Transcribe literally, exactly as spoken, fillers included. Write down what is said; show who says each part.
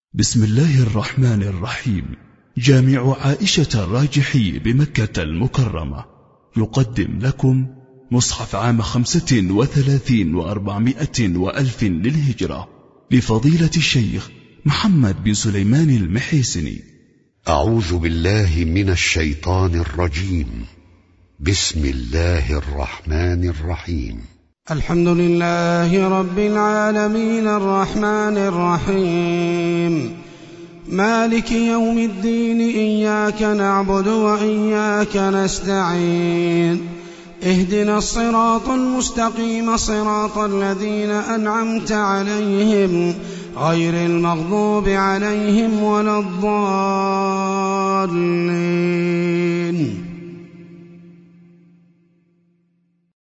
Speaker 1: بسم الله الرحمن الرحيم. جامع عائشة الراجحي بمكة المكرمة يقدم لكم مصحف عام خمسة وثلاثين وأربعمائة وألف للهجرة لفضيلة الشيخ محمد بن سليمان المحيسني.
Speaker 2: أعوذ بالله من الشيطان الرجيم. بسم الله الرحمن الرحيم.
Speaker 3: الحمد لله رب العالمين الرحمن الرحيم مالك يوم الدين. إياك نعبد وإياك نستعين. اهدنا الصراط المستقيم صراط الذين أنعمت عليهم غير المغضوب عليهم ولا الضالين.